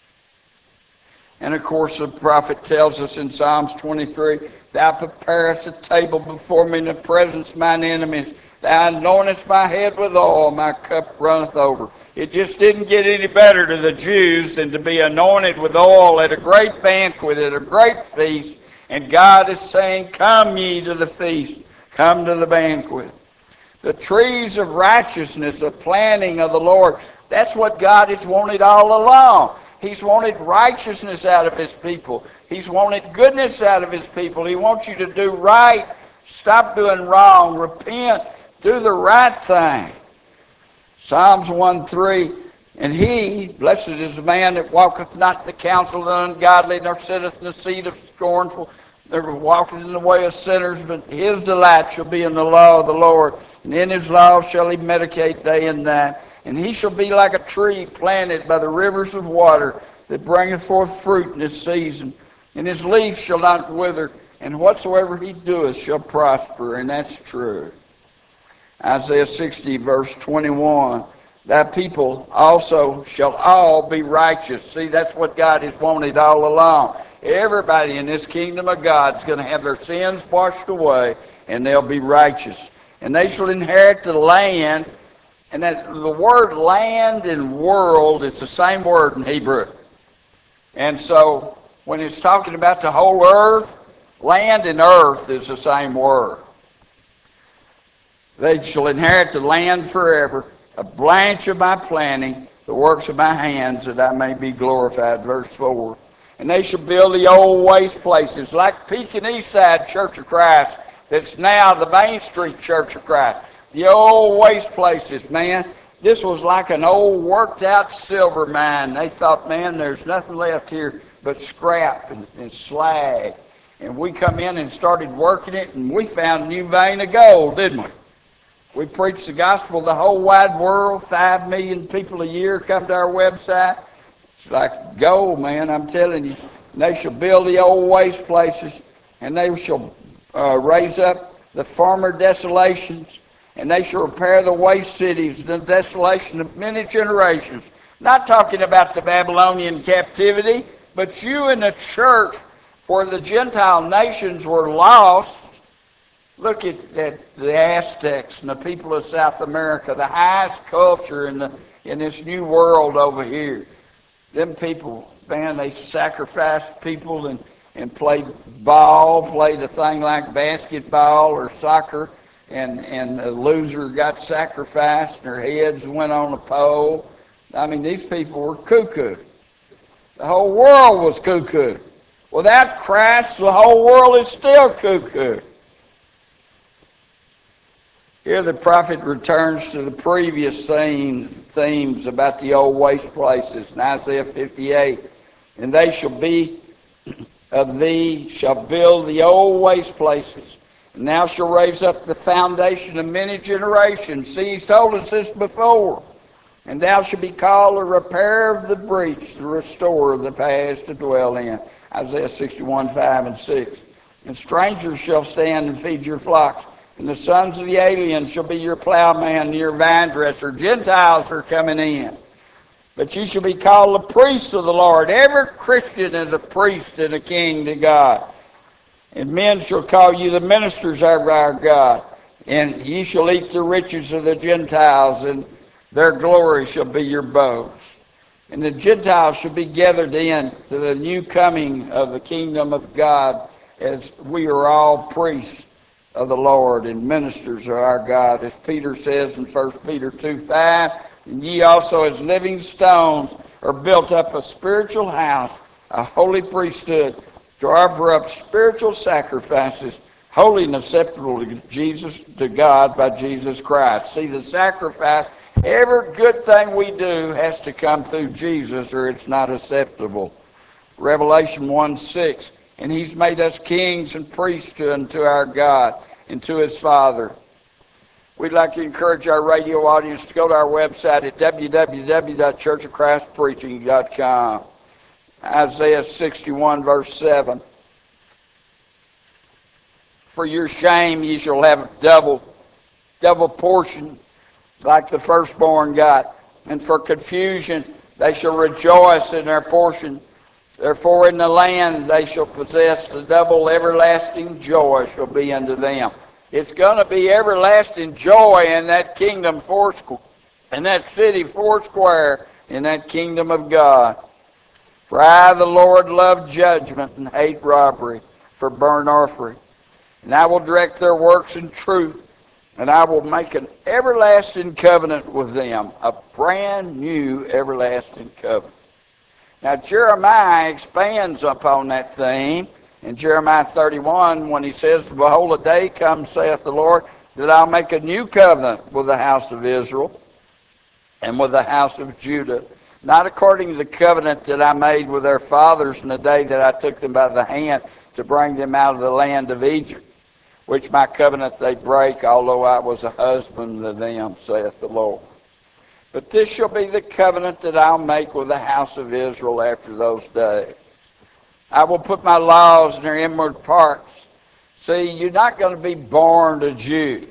And of course, the prophet tells us in Psalms 23, Thou preparest a table before me in the presence of mine enemies. Thou anointest my head with oil, my cup runneth over. It just didn't get any better to the Jews than to be anointed with oil at a great banquet, at a great feast. And God is saying, Come ye to the feast, come to the banquet. The trees of righteousness, the planting of the Lord, that's what God has wanted all along. He's wanted righteousness out of his people. He's wanted goodness out of his people. He wants you to do right, stop doing wrong, repent, do the right thing. Psalms 1:3, And he, blessed is the man that walketh not in the counsel of the ungodly, nor sitteth in the seat of scornful, nor walketh in the way of sinners, but his delight shall be in the law of the Lord. And in his law shall he meditate day and night. And he shall be like a tree planted by the rivers of water, that bringeth forth fruit in his season. And his leaf shall not wither, and whatsoever he doeth shall prosper. And that's true. Isaiah 60, verse 21, Thy people also shall all be righteous. See, that's what God has wanted all along. Everybody in this kingdom of God is going to have their sins washed away, and they'll be righteous. And they shall inherit the land. And that the word land and world is the same word in Hebrew. And so when it's talking about the whole earth, land and earth is the same word. They shall inherit the land forever, a branch of my planting, the works of my hands, that I may be glorified. Verse 4. And they shall build the old waste places, like Pekin Eastside Church of Christ, that's now the Main Street Church of Christ. The old waste places, man. This was like an old worked-out silver mine. They thought, man, there's nothing left here but scrap and slag. And we come in and started working it, and we found a new vein of gold, didn't we? We preach the gospel to the whole wide world. 5 million people a year come to our website. It's like gold, man, I'm telling you. And they shall build the old waste places, and they shall raise up the former desolations, and they shall repair the waste cities, the desolation of many generations. Not talking about the Babylonian captivity, but you in the church where the Gentile nations were lost. Look at the Aztecs and the people of South America, the highest culture in this new world over here. Them people, man, they sacrificed people and played ball, played a thing like basketball or soccer, and the loser got sacrificed and their heads went on a pole. I mean, these people were cuckoo. The whole world was cuckoo. Without Christ, the whole world is still cuckoo. Here the prophet returns to the previous themes about the old waste places in Isaiah 58. And they shall be of thee, shall build the old waste places, and thou shalt raise up the foundation of many generations. See, he's told us this before. And thou shalt be called the repairer of the breach, the restorer of the past to dwell in. Isaiah 61, 5 and 6. And strangers shall stand and feed your flocks. And the sons of the alien shall be your plowman and your vine dresser. Gentiles are coming in. But ye shall be called the priests of the Lord. Every Christian is a priest and a king to God. And men shall call you the ministers of our God. And ye shall eat the riches of the Gentiles, and their glory shall be your boast. And the Gentiles shall be gathered in to the new coming of the kingdom of God, as we are all priests of the Lord and ministers of our God. As Peter says in 1 Peter 2:5, and ye also as living stones are built up a spiritual house, a holy priesthood, to offer up spiritual sacrifices, holy and acceptable to God by Jesus Christ. See, the sacrifice, every good thing we do has to come through Jesus, or it's not acceptable. Revelation 1:6. And he's made us kings and priests unto our God and to his Father. We'd like to encourage our radio audience to go to our website at www.churchofchristpreaching.com. Isaiah 61 verse 7. For your shame ye shall have double portion like the firstborn got. And for confusion they shall rejoice in their portion. Therefore in the land they shall possess the double everlasting joy shall be unto them. It's going to be everlasting joy in that kingdom foursquare, in that city foursquare, in that kingdom of God. For I, the Lord, love judgment and hate robbery for burnt offering. And I will direct their works in truth, and I will make an everlasting covenant with them, a brand new everlasting covenant. Now, Jeremiah expands upon that theme in Jeremiah 31 when he says, Behold, a day comes, saith the Lord, that I'll make a new covenant with the house of Israel and with the house of Judah, not according to the covenant that I made with their fathers in the day that I took them by the hand to bring them out of the land of Egypt, which my covenant they break, although I was a husband to them, saith the Lord. But this shall be the covenant that I'll make with the house of Israel after those days. I will put my laws in their inward parts. See, you're not going to be born a Jew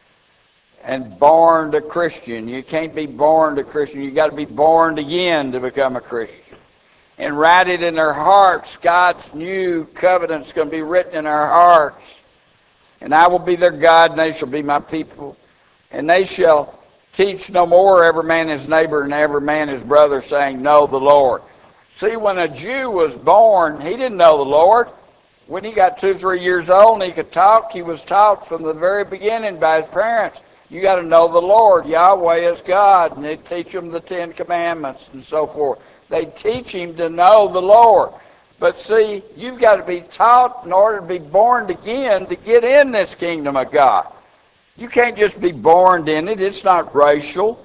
and born a Christian. You can't be born a Christian. You've got to be born again to become a Christian. And write it in their hearts. God's new covenant's going to be written in our hearts. And I will be their God, and they shall be my people. And they shall teach no more every man his neighbor and every man his brother, saying, Know the Lord. See, when a Jew was born, he didn't know the Lord. When he got 2 or 3 years old and he could talk, he was taught from the very beginning by his parents. You got to know the Lord. Yahweh is God. And they teach him the 10 Commandments and so forth. They teach him to know the Lord. But see, you've got to be taught in order to be born again to get in this kingdom of God. You can't just be born in it. It's not racial.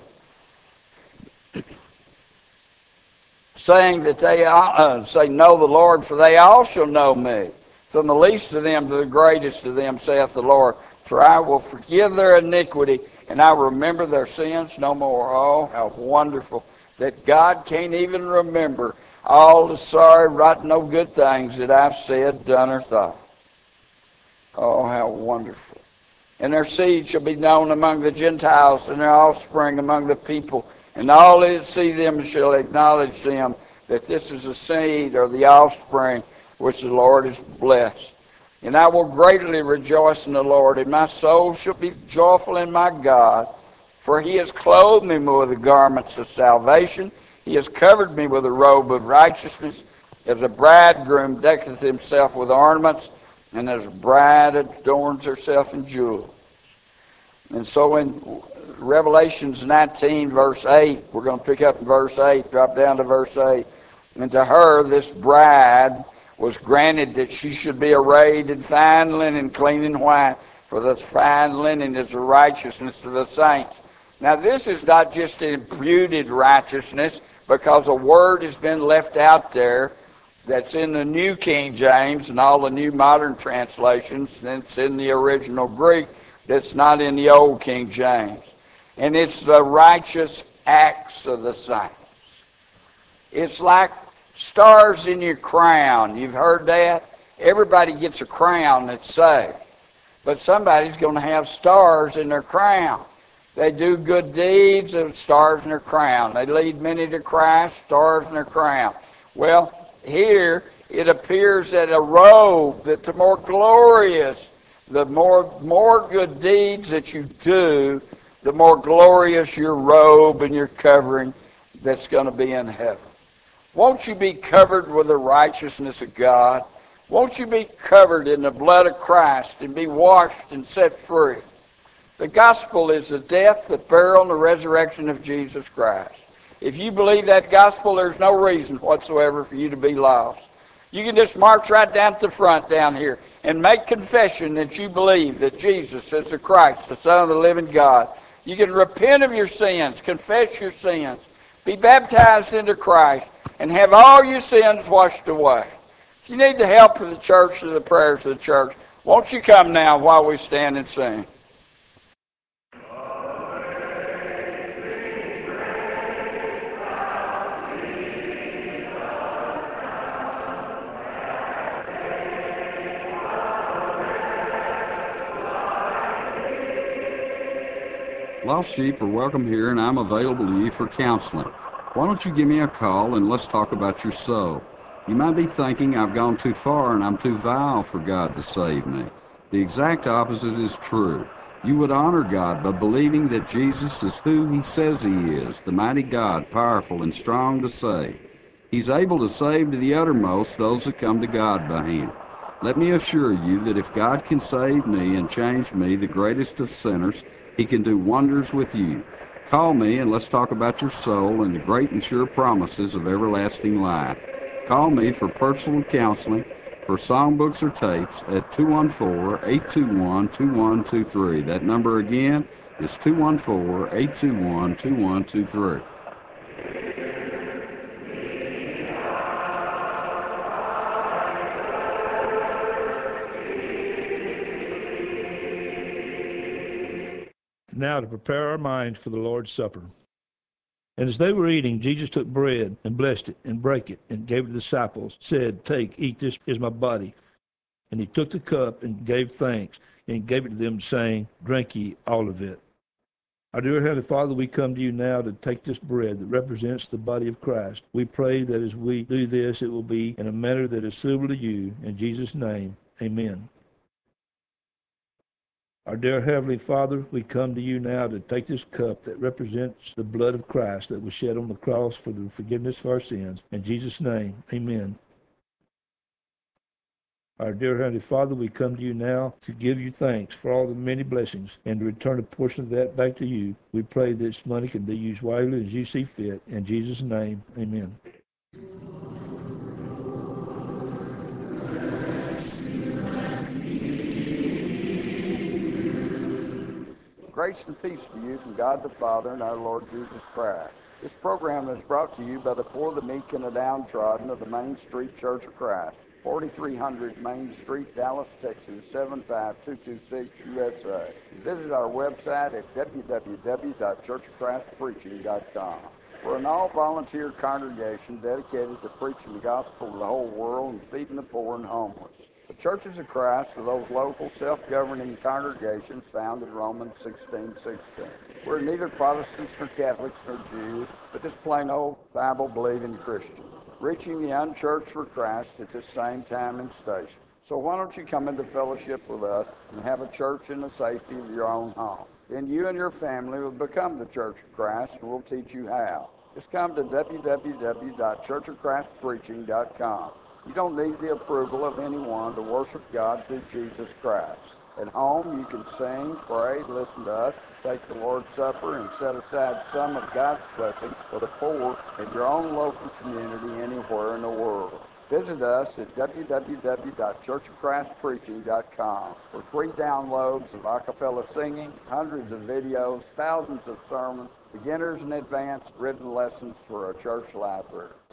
Saying that they say, Know the Lord, for they all shall know me. From the least of them to the greatest of them, saith the Lord. For I will forgive their iniquity, and I will remember their sins no more. Oh, how wonderful that God can't even remember all the sorry, rotten, no good things that I've said, done, or thought. Oh, how wonderful. And their seed shall be known among the Gentiles, and their offspring among the people. And all that see them shall acknowledge them, that this is the seed or the offspring which the Lord has blessed. And I will greatly rejoice in the Lord, and my soul shall be joyful in my God. For he has clothed me with the garments of salvation. He has covered me with a robe of righteousness. As a bridegroom decketh himself with ornaments, and as a bride adorns herself in jewels. And so in Revelations 19, verse 8, we're going to pick up in verse 8, drop down to verse 8. And to her, this bride, was granted that she should be arrayed in fine linen, clean and white, for the fine linen is the righteousness of the saints. Now this is not just imputed righteousness, because a word has been left out there that's in the New King James and all the new modern translations, and it's in the original Greek that's not in the Old King James. And it's the righteous acts of the saints. It's like stars in your crown. You've heard that? Everybody gets a crown that's saved. But somebody's going to have stars in their crown. They do good deeds, and stars in their crown. They lead many to Christ, stars in their crown. Well, here it appears that a robe, that the more glorious, the more good deeds that you do, the more glorious your robe and your covering that's going to be in heaven. Won't you be covered with the righteousness of God? Won't you be covered in the blood of Christ and be washed and set free? The gospel is the death, the burial, and the resurrection of Jesus Christ. If you believe that gospel, there's no reason whatsoever for you to be lost. You can just march right down to the front down here and make confession that you believe that Jesus is the Christ, the Son of the living God. You can repent of your sins, confess your sins, be baptized into Christ, and have all your sins washed away. If you need the help of the church or the prayers of the church, won't you come now while we stand and sing? Lost sheep are welcome here, and I'm available to you for counseling. Why don't you give me a call and let's talk about your soul? You might be thinking I've gone too far and I'm too vile for God to save me. The exact opposite is true. You would honor God by believing that Jesus is who He says He is, the mighty God, powerful and strong to save. He's able to save to the uttermost those that come to God by Him. Let me assure you that if God can save me and change me, the greatest of sinners, He can do wonders with you. Call me and let's talk about your soul and the great and sure promises of everlasting life. Call me for personal counseling, for songbooks or tapes at 214-821-2123. That number again is 214-821-2123. Now to prepare our minds for the Lord's Supper. And as they were eating, Jesus took bread and blessed it and brake it and gave it to the disciples, said, Take, eat, this is my body. And he took the cup and gave thanks and gave it to them, saying, Drink ye all of it. Our dear Heavenly Father, we come to you now to take this bread that represents the body of Christ. We pray that as we do this, it will be in a manner that is suitable to you. In Jesus' name, amen. Our dear Heavenly Father, we come to you now to take this cup that represents the blood of Christ that was shed on the cross for the forgiveness of our sins. In Jesus' name, amen. Our dear Heavenly Father, we come to you now to give you thanks for all the many blessings and to return a portion of that back to you. We pray this money can be used wisely as you see fit. In Jesus' name, amen. Grace and peace to you from God the Father and our Lord Jesus Christ. This program is brought to you by the poor, the meek, and the downtrodden of the Main Street Church of Christ, 4300 Main Street, Dallas, Texas, 75226 USA. Visit our website at www.churchofchristpreaching.com. We're an all-volunteer congregation dedicated to preaching the gospel to the whole world and feeding the poor and homeless. The Churches of Christ are those local self-governing congregations found in Romans 16:16. We're neither Protestants nor Catholics nor Jews, but just plain old Bible-believing Christians, reaching the unchurched for Christ at the same time and station. So why don't you come into fellowship with us and have a church in the safety of your own home? Then you and your family will become the Church of Christ, and we'll teach you how. Just come to www.churchofchristpreaching.com. You don't need the approval of anyone to worship God through Jesus Christ. At home, you can sing, pray, listen to us, take the Lord's Supper, and set aside some of God's blessings for the poor in your own local community anywhere in the world. Visit us at www.churchofchristpreaching.com for free downloads of a cappella singing, hundreds of videos, thousands of sermons, beginners and advanced written lessons for a church library.